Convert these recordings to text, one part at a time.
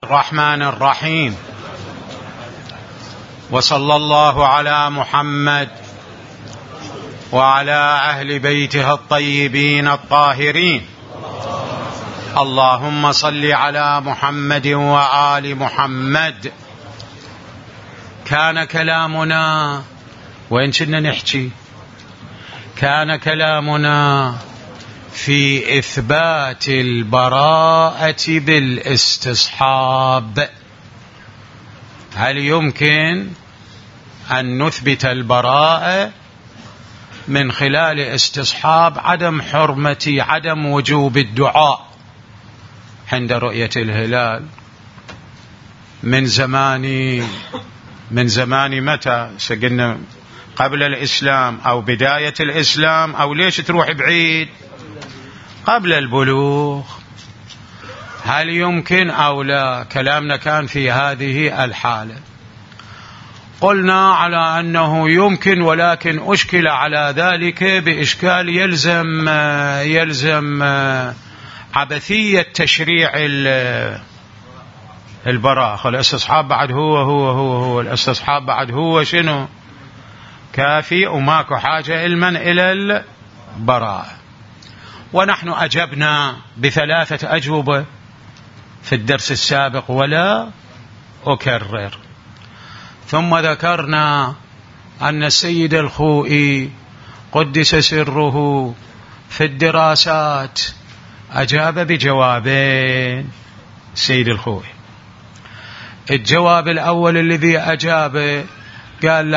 الرحمن الرحيم. وصلى الله على محمد وعلى أهل بيته الطيبين الطاهرين. اللهم صل على محمد وآل محمد. كان كلامنا وين كنا نحكي؟ كان كلامنا في إثبات البراءة بالاستصحاب. هل يمكن أن نثبت البراءة من خلال استصحاب عدم وجوب الدعاء عند رؤية الهلال من زمان متى؟ سقلنا قبل الإسلام أو بداية الإسلام، أو ليش تروح بعيد؟ قبل البلوغ. هل يمكن أو لا؟ كلامنا كان في هذه الحالة. قلنا على أنه يمكن، ولكن أشكل على ذلك بإشكال يلزم عبثية تشريع البراءة. الاستصحاب بعد هو الاستصحاب بعد هو شنو؟ كافي، وماكو حاجة علما إلى البراءة. ونحن أجبنا بثلاثة أجوبة في الدرس السابق ولا أكرر. ثم ذكرنا أن السيد الخوئي قدس سره في الدراسات أجاب بجوابين. السيد الخوئي الجواب الأول الذي أجابه قال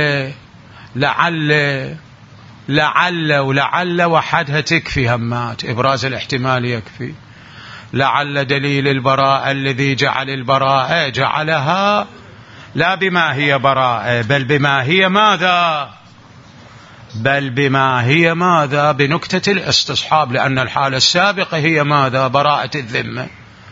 لعل وحدها تكفي، همات إبراز الاحتمال يكفي. لعل دليل البراءة الذي جعل البراءة جعلها لا بما هي براءة بل بما هي ماذا؟ بنكتة الاستصحاب، لأن الحالة السابقة هي ماذا؟ براءة الذمة،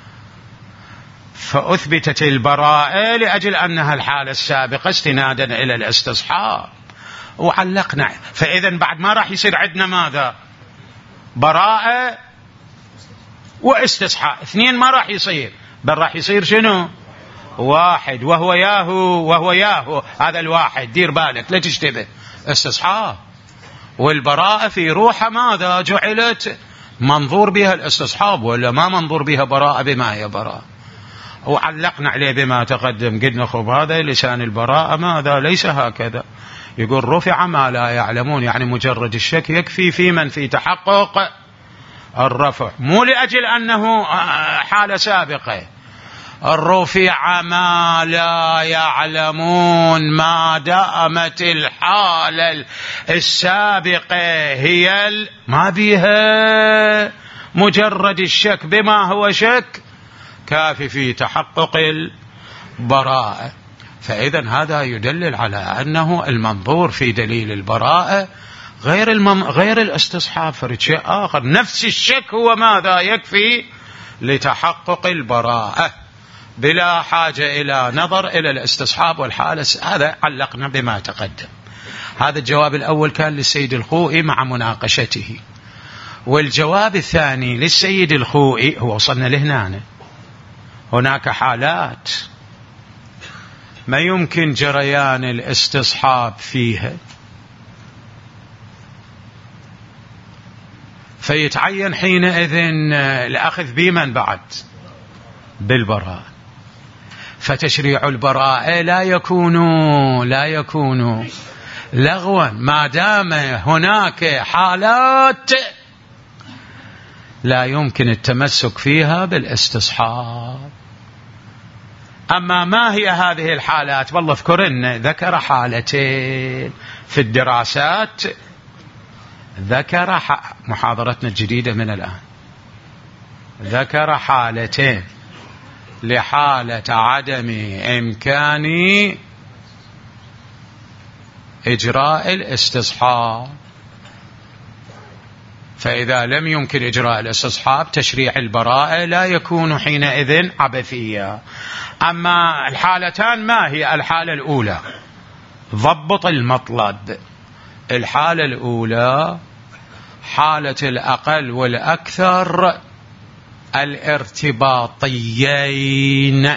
فأثبتت البراءة لأجل أنها الحالة السابقة استنادا إلى الاستصحاب وعلقنا. فإذا بعد ما راح يصير عندنا ماذا؟ براءة واستصحاب، اثنين ما راح يصير، بل راح يصير شنو؟ واحد، وهو ياهو. هذا الواحد دير بالك لا تشتبه، استصحاب. والبراءة في روحها ماذا؟ جعلت منظور بها الاستصحاب، ولا ما منظور بها براءة بما هي براءة. وعلقنا عليه بما تقدم، قلنا خب هذا لسان البراءة ماذا؟ ليس هكذا. يقول رفع ما لا يعلمون، يعني مجرد الشك يكفي في من في تحقق الرفع، مو لأجل أنه حالة سابقة. رفع ما لا يعلمون ما دامت الحالة السابقة هي ما بها مجرد الشك بما هو شك كافي في تحقق البراءة. فإذا هذا يدلل على أنه المنظور في دليل البراءة غير الاستصحاب، فرد شيء آخر. نفس الشك هو ماذا؟ يكفي لتحقق البراءة بلا حاجة إلى نظر إلى الاستصحاب والحالة. هذا علقنا بما تقدم. هذا الجواب الأول كان للسيد الخوئي مع مناقشته. والجواب الثاني للسيد الخوئي هو وصلنا لهنا. هناك حالات ما يمكن جريان الاستصحاب فيها، فيتعين حينئذ الأخذ بمن بعد؟ بالبراءة. فتشريع البراءة لا يكون لغوا ما دام هناك حالات لا يمكن التمسك فيها بالاستصحاب. أما ما هي هذه الحالات؟ والله ذكر حالتين في الدراسات. محاضرتنا الجديدة من الآن ذكر حالتين لحالة عدم إمكان إجراء الاستصحاب. فإذا لم يمكن إجراء الاستصحاب تشريع البراءة لا يكون حينئذ عبثيا. أما الحالتان ما هي؟ الحالة الأولى ضبط المطلب. الحالة الأولى حالة الأقل والأكثر الارتباطيين.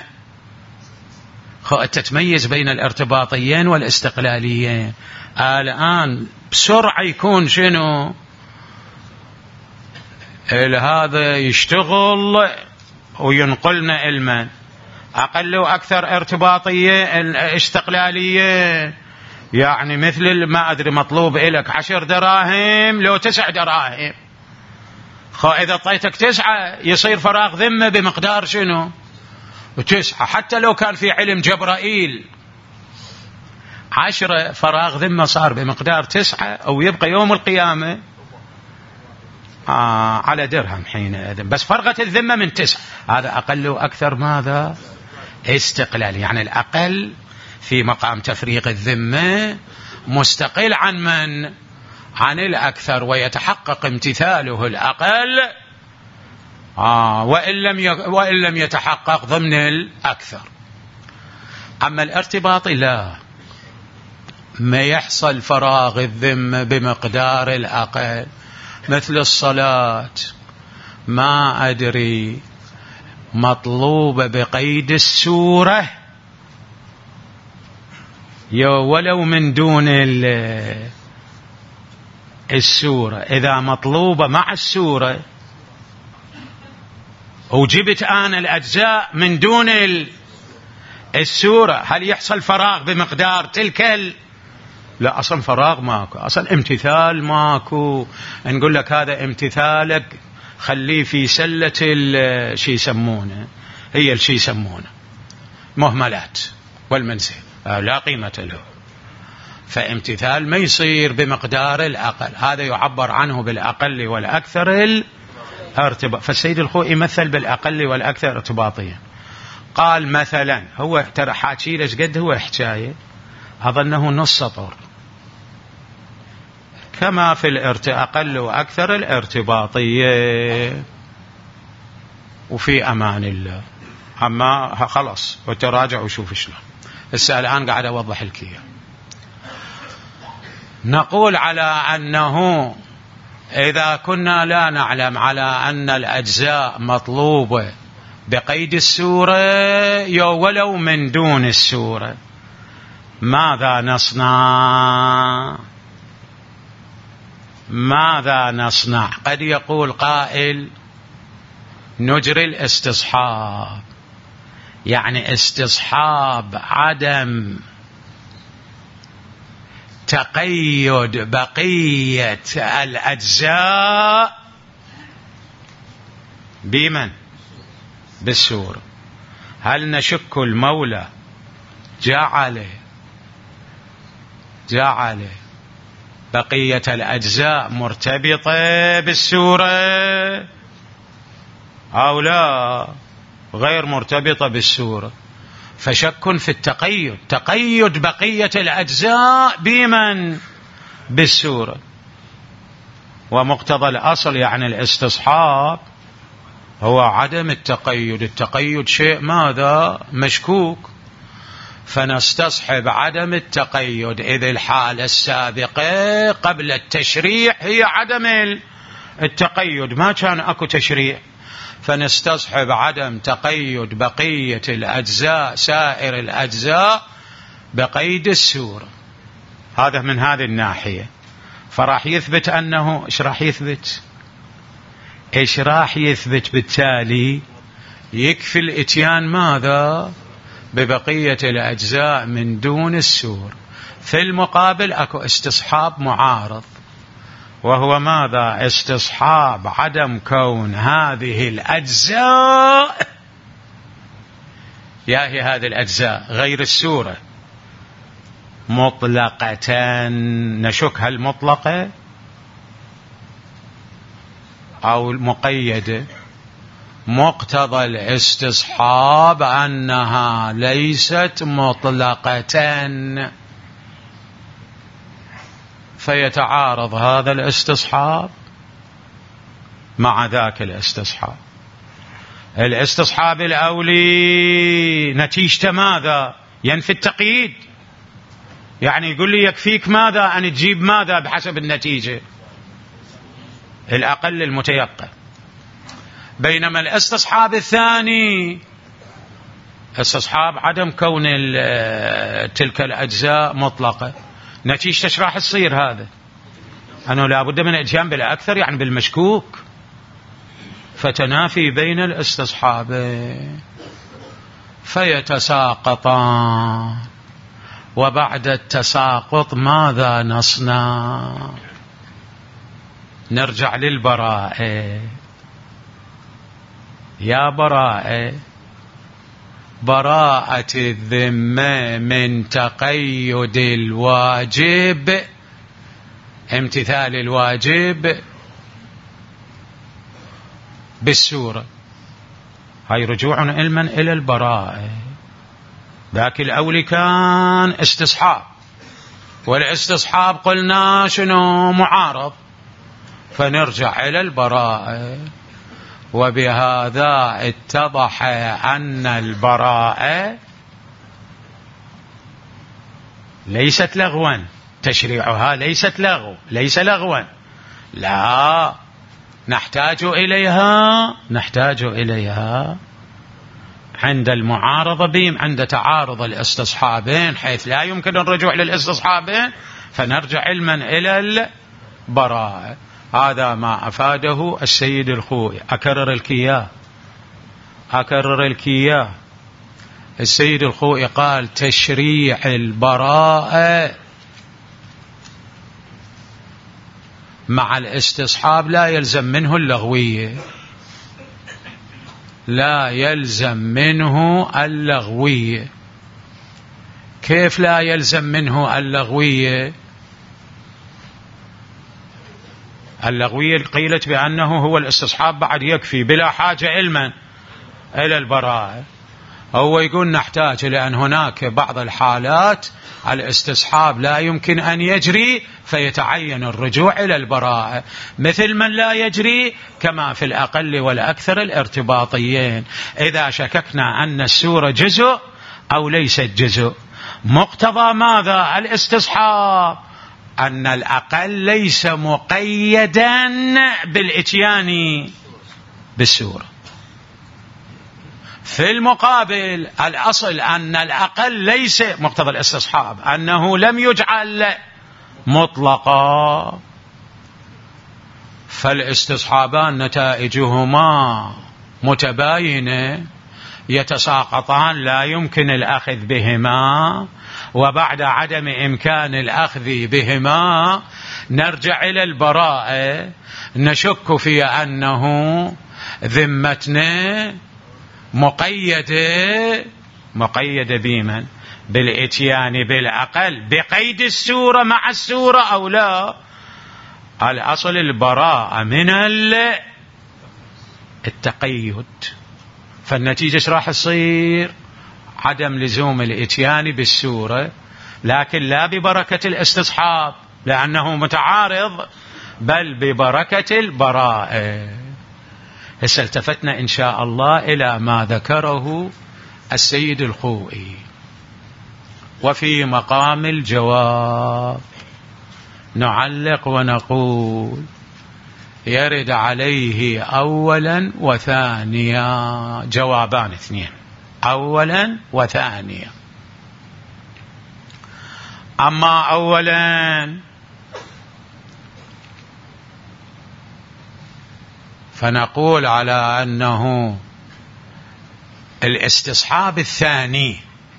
تتميز بين الارتباطيين والاستقلاليين. الآن بسرعة يكون شنو هذا يشتغل وينقلنا علما، أقل وأكثر ارتباطية استقلالية، يعني مثل ما أدري مطلوب إلك 10 دراهم لو 9 دراهم، إذا طيتك 9 يصير فراغ ذمة بمقدار شنو 9، حتى لو كان في علم جبرائيل 10 فراغ ذمة صار بمقدار 9، أو يبقى يوم القيامة على درهم حينئذ، بس فرغت الذمة من 9. هذا أقل وأكثر ماذا استقلال، يعني الأقل في مقام تفريغ الذمة مستقل عن من؟ عن الأكثر، ويتحقق امتثاله الأقل وإن لم يتحقق ضمن الأكثر. أما الارتباطي لا، ما يحصل فراغ الذمة بمقدار الأقل، مثل الصلاة ما أدري مطلوبة بقيد السورة ولو من دون السورة، إذا مطلوبة مع السورة وجبت أنا الأجزاء من دون السورة، هل يحصل فراغ بمقدار تلك لا، أصلا فراغ ماكو، أصلا امتثال ماكو. نقول لك هذا امتثالك خليه في سلة شي يسمونه، هي الشي يسمونه مهملات والمنسي، لا قيمة له. فامتثال ما يصير بمقدار الأقل، هذا يعبر عنه بالأقل والأكثر الارتباط. فالسيد الخوئي مثل بالأقل والأكثر ارتباطيا. قال مثلا، هو ترى حاكي ليش قد هو حكاية أظنه نص سطر، كما في أقل وأكثر الارتباطية، وفي أمان الله. أما خلص وتراجع وشوف شلون. الآن قاعد أوضح لك إياه. نقول على أنه إذا كنا لا نعلم على أن الأجزاء مطلوبة بقيد السورة ولو من دون السورة، ماذا نصنع؟ ماذا نصنع؟ قد يقول قائل نجري الاستصحاب، يعني استصحاب عدم تقيد بقية الأجزاء بمن؟ بالسورة. هل نشك المولى جعل بقية الأجزاء مرتبطة بالسورة أو لا غير مرتبطة بالسورة؟ فشك في التقيد، تقيد بقية الأجزاء بمن؟ بالسورة. ومقتضى الأصل يعني الاستصحاب هو عدم التقيد. التقيد شيء ماذا؟ مشكوك، فنستصحب عدم التقيد، إذ الحالة السابقة قبل التشريع هي عدم التقيد، ما كان أكو تشريع، فنستصحب عدم تقيد بقية الأجزاء سائر الأجزاء بقيد السورة. هذا من هذه الناحية. فراح يثبت أنه إيش راح يثبت بالتالي؟ يكفي الإتيان ماذا؟ ببقية الأجزاء من دون السورة. في المقابل أكو استصحاب معارض، وهو ماذا؟ استصحاب عدم كون هذه الأجزاء، هي هذه الأجزاء غير السورة مطلقة. نشك هل مطلقة أو مقيدة؟ مقتضى الاستصحاب أنها ليست مطلقة، فيتعارض هذا الاستصحاب مع ذاك الاستصحاب. الاستصحاب الأولي نتيجته ماذا؟ ينفي التقييد، يعني يقول لي يكفيك ماذا؟ أن تجيب ماذا بحسب النتيجة؟ الأقل المتيقن. بينما الاستصحاب الثاني استصحاب عدم كون تلك الأجزاء مطلقة. نتيجة راح تصير هذا؟ أنه لا بد من الإتيان بالأكثر، يعني بالمشكوك، فتنافي بين الاستصحابين فيتساقطان. وبعد التساقط ماذا نصنع؟ نرجع للبراءة. يا براءة، براءة الذمة من تقيد الواجب، امتثال الواجب بالسورة. هاي رجوع علما إلى البراءة. ذاك الأول كان استصحاب، والاستصحاب قلنا شنو؟ معارض، فنرجع إلى البراءة. وبهذا اتضح أن البراءة ليست لغوا، تشريعها ليست لغو، ليس لغوا، لا، نحتاج إليها عند المعارضة بهم، عند تعارض الاستصحابين حيث لا يمكن الرجوع للاستصحابين، فنرجع علما إلى البراءة. هذا ما أفاده السيد الخوئي. أكرر الكياه. السيد الخوئي قال تشريع البراءة مع الاستصحاب لا يلزم منه اللغوية، لا يلزم منه اللغوية. كيف لا يلزم منه اللغوية؟ اللغوية قيلت بأنه هو الاستصحاب بعد يكفي بلا حاجة علما إلى البراءة. هو يقول نحتاج، لأن هناك بعض الحالات الاستصحاب لا يمكن أن يجري فيتعين الرجوع إلى البراءة، مثل من لا يجري كما في الأقل والأكثر الارتباطيين. إذا شككنا أن السورة جزء أو ليست جزء، مقتضى ماذا الاستصحاب؟ أن الأقل ليس مقيدا بالإتيان بالسورة. في المقابل الأصل أن الأقل ليس مقتضى الاستصحاب، أنه لم يجعل مطلقا، فالاستصحابان نتائجهما متباينة، يتساقطان، لا يمكن الأخذ بهما، وبعد عدم إمكان الأخذ بهما نرجع إلى البراءة، نشك في أنه ذمتنا مقيدة بمن؟ بالإتيان بالأقل بقيد السورة مع السورة أو لا. الأصل البراءة من التقيد، فالنتيجة راح تصير عدم لزوم الإتيان بالسورة، لكن لا ببركة الاستصحاب لأنه متعارض، بل ببركة البراءة. هسه التفتنا إن شاء الله إلى ما ذكره السيد الخوئي. وفي مقام الجواب نعلق ونقول يرد عليه أولا وثانيا، جوابان اثنين، أولا وثانيا. أما أولا فنقول على أنه الاستصحاب الثاني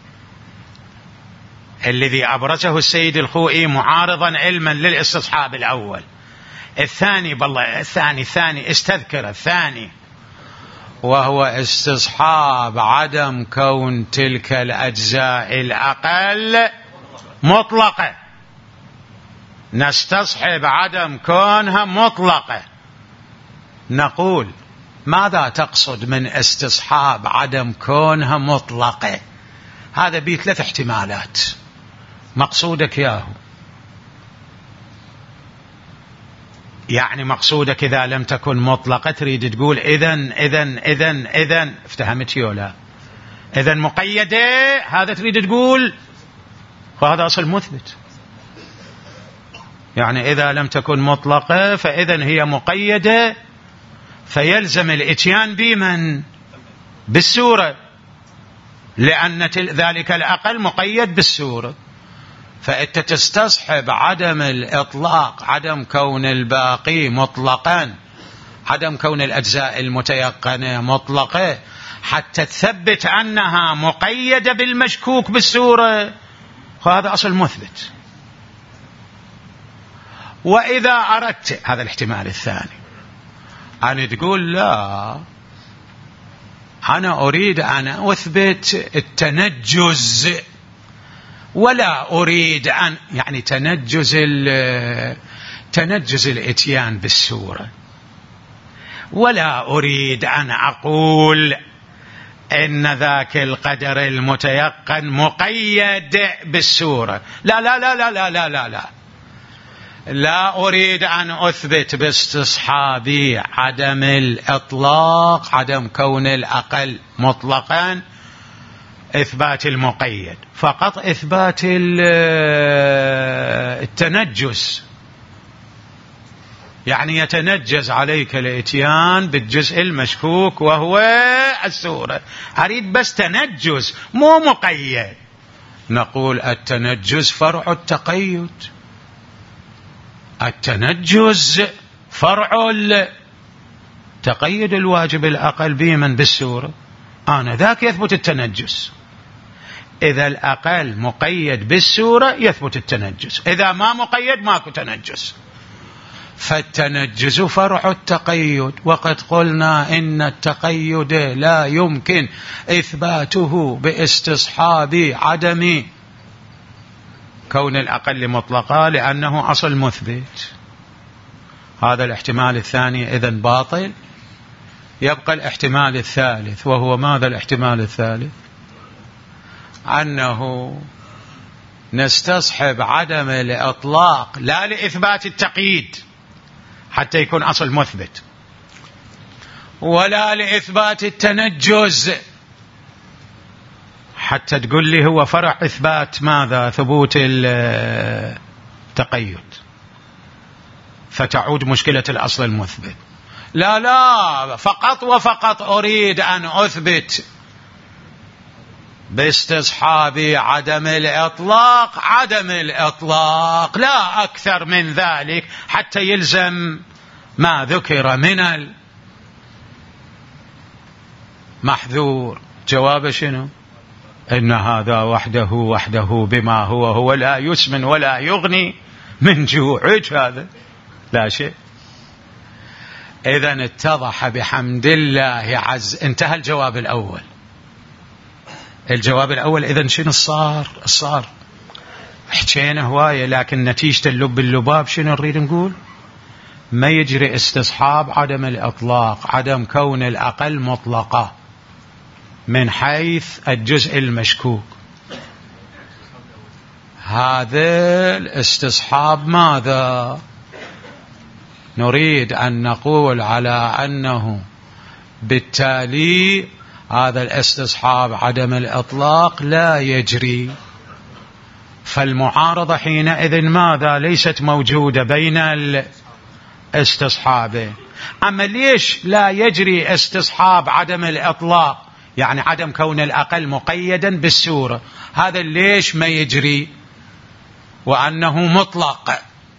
الذي أبرزه السيد الخوئي معارضا علما للاستصحاب الأول. الثاني بالله الثاني استذكر الثاني، وهو استصحاب عدم كون تلك الأجزاء الأقل مطلقة. نستصحب عدم كونها مطلقة. نقول ماذا تقصد من استصحاب عدم كونها مطلقة؟ هذا بيه 3 احتمالات، مقصودك ياهو. يعني مقصودك إذا لم تكن مطلقة تريد تقول إذن افتهمت يولا، إذن مقيدة، هذا تريد تقول، وهذا أصل مثبت. يعني إذا لم تكن مطلقة فإذن هي مقيدة، فيلزم الاتيان بمن؟ بالسورة، لأن ذلك الأقل مقيد بالسورة. فأنت تستصحب عدم الإطلاق، عدم كون الباقي مطلقا، عدم كون الأجزاء المتيقنة مطلقة، حتى تثبت أنها مقيدة بالمشكوك بالسورة، وهذا أصل مثبت. وإذا أردت، هذا الاحتمال الثاني، أن تقول لا، أنا أريد أن أثبت التنجز ولا أريد أن، يعني تنجز الإتيان بالسورة، ولا أريد أن أقول إن ذاك القدر المتيقن مقيد بالسورة. لا لا لا لا لا لا لا لا, لا أريد أن أثبت باستصحابي عدم الإطلاق، عدم كون الأقل مطلقا، إثبات المقيد، فقط إثبات التنجز، يعني يتنجز عليك الاتيان بالجزء المشكوك وهو السورة، أريد بس تنجز مو مقيد. نقول التنجز فرع التقيد، التنجز فرع التقيد الواجب الأقل بمن؟ بالسورة. أنا ذاك يثبت التنجز، إذا الأقل مقيد بالسورة يثبت التنجز، إذا ما مقيد ماكو تنجز. فالتنجز فرع التقيد، وقد قلنا إن التقيد لا يمكن إثباته باستصحاب عدم كون الأقل مطلقا، لأنه أصل مثبت. هذا الاحتمال الثاني إذن باطل. يبقى الاحتمال الثالث، وهو ماذا الاحتمال الثالث؟ أنه نستصحب عدم الإطلاق لا لإثبات التقييد حتى يكون أصل مثبت، ولا لإثبات التنجز حتى تقول لي هو فرع إثبات ماذا؟ ثبوت التقيد، فتعود مشكلة الأصل المثبت. لا لا، فقط وفقط أريد أن أثبت باستصحاب عدم الإطلاق، عدم الإطلاق لا أكثر من ذلك، حتى يلزم ما ذكر من المحذور. جواب شنو؟ إن هذا وحده بما هو لا يسمن ولا يغني من جوعك، هذا لا شيء. إذن اتضح بحمد الله انتهى الجواب الأول. الجواب الأول إذن شنو الصار؟ حكينا هواية، لكن نتيجة اللب اللباب شنو نريد نقول؟ ما يجري استصحاب عدم الإطلاق، عدم كون الأقل مطلقة من حيث الجزء المشكوك. هذا الاستصحاب ماذا؟ نريد أن نقول على أنه بالتالي هذا الاستصحاب عدم الإطلاق لا يجري، فالمعارضة حينئذ ماذا؟ ليست موجودة بين الاستصحابين. أما ليش لا يجري استصحاب عدم الإطلاق؟ يعني عدم كون الأقل مقيدا بالسورة، هذا ليش ما يجري وأنه مطلق؟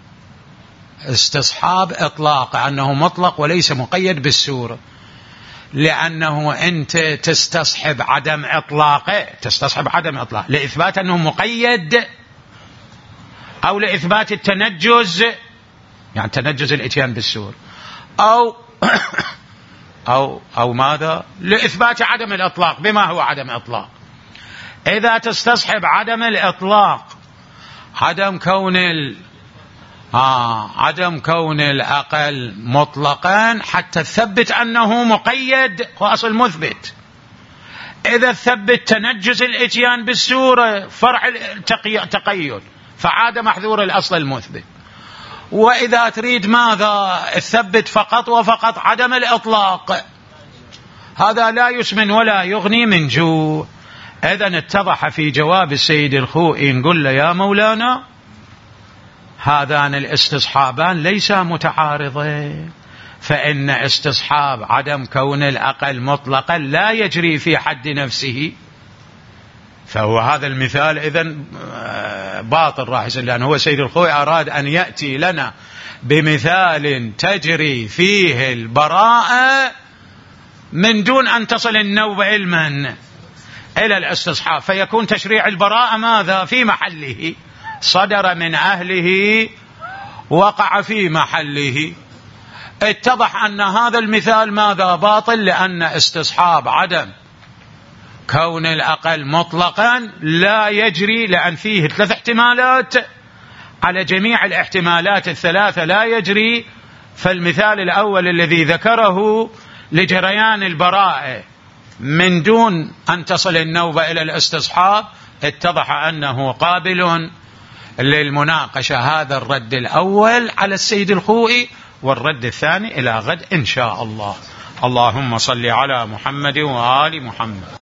استصحاب إطلاق أنه مطلق وليس مقيد بالسورة، لأنه أنت تستصحب عدم إطلاقه، تستصحب عدم إطلاق لإثبات أنه مقيد، أو لإثبات التنجز، يعني تنجز الإتيان بالسورة، أو ماذا؟ لإثبات عدم الإطلاق بما هو عدم إطلاق. إذا تستصحب عدم الإطلاق، عدم كون الأقل مطلقا حتى تثبت أنه مقيد، هو أصل مثبت. إذا ثبت تنجز الإتيان بالسورة فرع التقيد، فعاد محذور الأصل المثبت. وإذا تريد ماذا؟ تثبت فقط وفقط عدم الإطلاق، هذا لا يسمن ولا يغني من جوع. إذن اتضح في جواب السيد الخوئي، نقول له يا مولانا هذان الاستصحابان ليسا متعارضين، فإن استصحاب عدم كون الأقل مطلقا لا يجري في حد نفسه، فهو هذا المثال إذن باطل راح يصير، لأنه هو سيد الخوئي أراد أن يأتي لنا بمثال تجري فيه البراءة من دون أن تصل النوبة علما إلى الاستصحاب، فيكون تشريع البراءة ماذا؟ في محله، صدر من أهله وقع في محله. اتضح أن هذا المثال ماذا؟ باطل، لأن استصحاب عدم كون الأقل مطلقا لا يجري، لأن فيه 3 احتمالات على جميع الاحتمالات الثلاثة لا يجري. فالمثال الأول الذي ذكره لجريان البراءة من دون أن تصل النوبة إلى الاستصحاب اتضح أنه قابل للمناقشة. هذا الرد الأول على السيد الخوئي، والرد الثاني إلى غد إن شاء الله. اللهم صل على محمد وآل محمد.